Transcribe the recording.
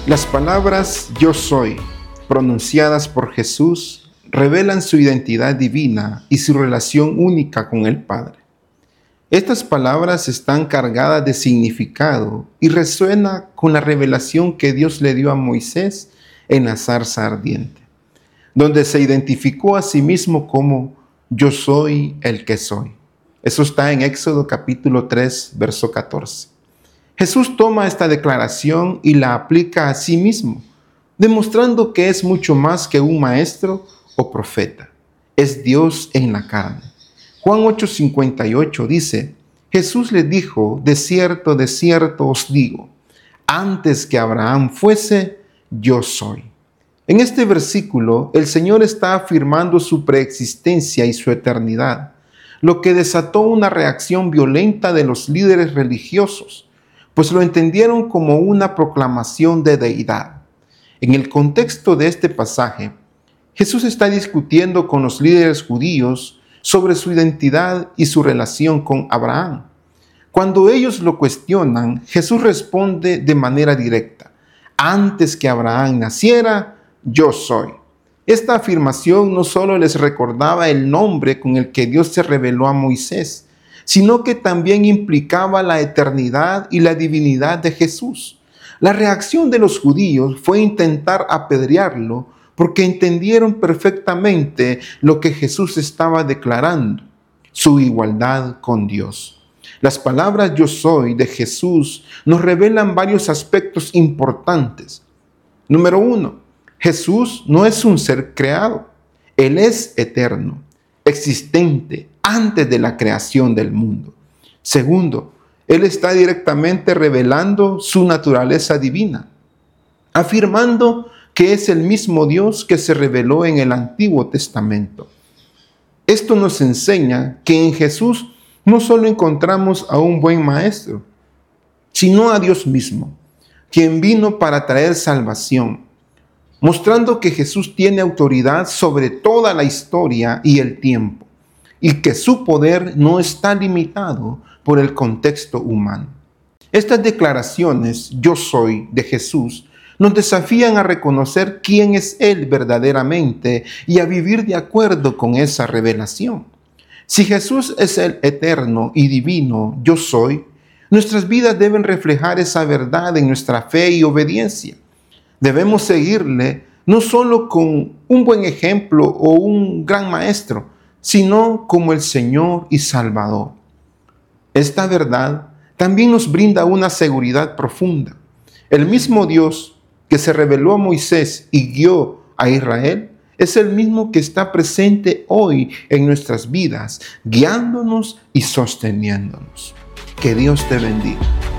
Las palabras "yo soy", pronunciadas por Jesús, revelan su identidad divina y su relación única con el Padre. Estas palabras están cargadas de significado y resuenan con la revelación que Dios le dio a Moisés en la zarza ardiente, donde se identificó a sí mismo como "yo soy el que soy". Eso está en Éxodo capítulo 3, verso 14. Jesús toma esta declaración y la aplica a sí mismo, demostrando que es mucho más que un maestro o profeta. Es Dios en la carne. Juan 8:58 dice: Jesús le dijo, de cierto os digo, antes que Abraham fuese, yo soy. En este versículo, el Señor está afirmando su preexistencia y su eternidad, lo que desató una reacción violenta de los líderes religiosos, pues lo entendieron como una proclamación de deidad. En el contexto de este pasaje, Jesús está discutiendo con los líderes judíos sobre su identidad y su relación con Abraham. Cuando ellos lo cuestionan, Jesús responde de manera directa: antes que Abraham naciera, yo soy. Esta afirmación no solo les recordaba el nombre con el que Dios se reveló a Moisés, sino que también implicaba la eternidad y la divinidad de Jesús. La reacción de los judíos fue intentar apedrearlo porque entendieron perfectamente lo que Jesús estaba declarando: su igualdad con Dios. Las palabras "yo soy" de Jesús nos revelan varios aspectos importantes. Número 1, Jesús no es un ser creado. Él es eterno, existente antes de la creación del mundo. Segundo, Él está directamente revelando su naturaleza divina, afirmando que es el mismo Dios que se reveló en el Antiguo Testamento. Esto nos enseña que en Jesús no solo encontramos a un buen maestro, sino a Dios mismo, quien vino para traer salvación, mostrando que Jesús tiene autoridad sobre toda la historia y el tiempo, y que su poder no está limitado por el contexto humano. Estas declaraciones "yo soy" de Jesús nos desafían a reconocer quién es Él verdaderamente y a vivir de acuerdo con esa revelación. Si Jesús es el eterno y divino "yo soy", nuestras vidas deben reflejar esa verdad en nuestra fe y obediencia. Debemos seguirle no solo con un buen ejemplo o un gran maestro, sino como el Señor y Salvador. Esta verdad también nos brinda una seguridad profunda. El mismo Dios que se reveló a Moisés y guió a Israel es el mismo que está presente hoy en nuestras vidas, guiándonos y sosteniéndonos. Que Dios te bendiga.